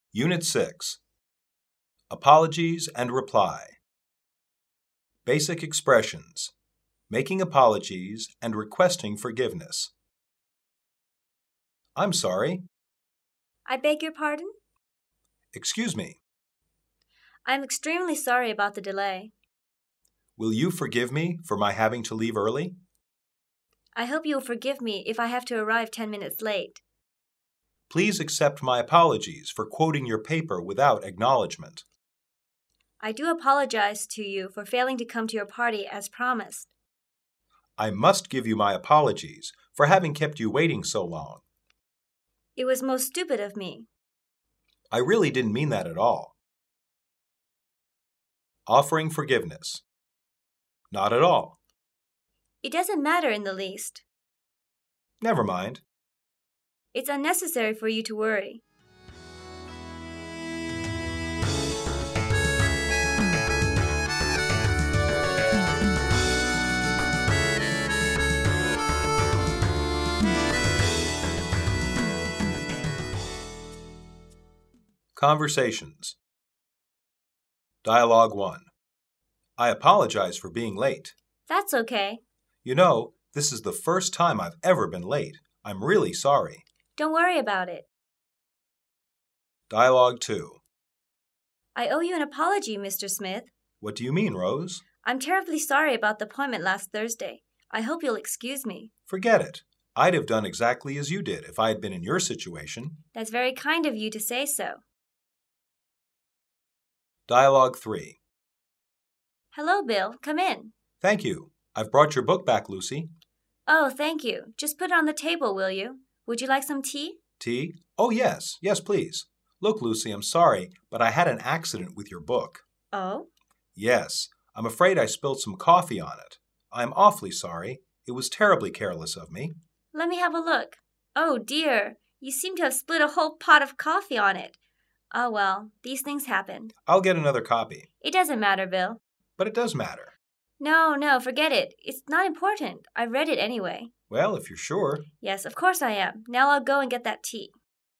Unit 6. Apologies and reply. Basic expressions. Making apologies and requesting forgiveness. I'm sorry. I beg your pardon? Excuse me. I'm extremely sorry about the delay. Will you forgive me for my having to leave early? I hope you'll forgive me if I have to arrive 10 minutes late. Please accept my apologies for quoting your paper without acknowledgement. I do apologize to you for failing to come to your party as promised. I must give you my apologies for having kept you waiting so long. It was most stupid of me. I really didn't mean that at all. Offering forgiveness. Not at all. It doesn't matter in the least. Never mind. It's unnecessary for you to worry. Conversations. Dialogue 1. I apologize for being late. That's okay. You know, this is the first time I've ever been late. I'm really sorry. Don't worry about it. Dialogue 2. I owe you an apology, Mr. Smith. What do you mean, Rose? I'm terribly sorry about the appointment last Thursday. I hope you'll excuse me. Forget it. I'd have done exactly as you did if I had been in your situation. That's very kind of you to say so. Dialogue 3. Hello, Bill. Come in. Thank you. I've brought your book back, Lucy. Oh, thank you. Just put it on the table, will you? Would you like some tea? Tea? Oh, yes. Yes, please. Look, Lucy, I'm sorry, but I had an accident with your book. Oh? Yes. I'm afraid I spilled some coffee on it. I'm awfully sorry. It was terribly careless of me. Let me have a look. Oh, dear. You seem to have split a whole pot of coffee on it. Oh, well, these things happen. I'll get another copy. It doesn't matter, Bill. But it does matter. No, forget it. It's not important. I read it anyway. Well, if you're sure. Yes, of course I am. Now I'll go and get that tea.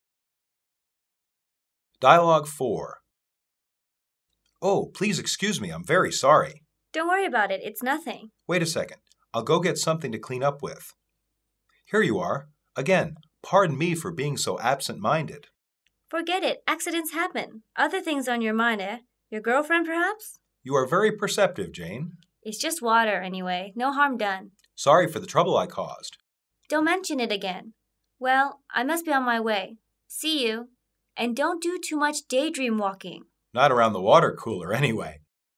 Dialogue 4. Oh, please excuse me. I'm very sorry. Don't worry about it. It's nothing. Wait a second. I'll go get something to clean up with. Here you are. Again, pardon me for being so absent-minded. Forget it. Accidents happen. Other things on your mind, eh? Your girlfriend, perhaps? You are very perceptive, Jane. It's just water, anyway. No harm done. Sorry for the trouble I caused. Don't mention it again. Well, I must be on my way. See you. And don't do too much daydream walking. Not around the water cooler, anyway.